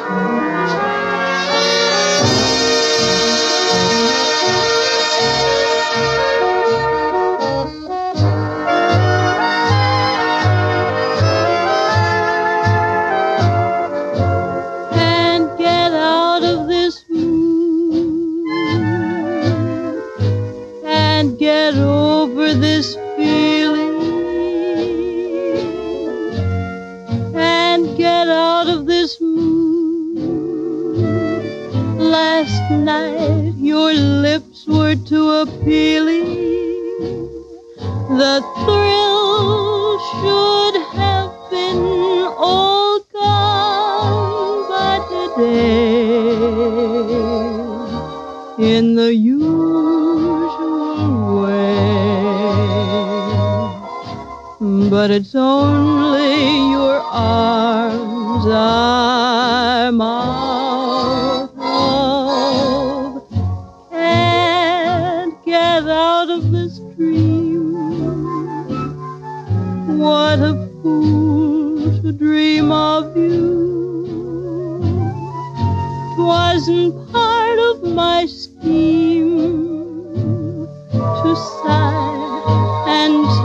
Can't get out of this mood, can't get over this feeling, can't get out of this mood. Last night your lips were too appealing. The thrill should have been all gone by today. In the usual way. But it's only your arms I'm out of. Can't get out of this dream. What a fool to dream of you. 'Twasn't part of my scheme to sigh and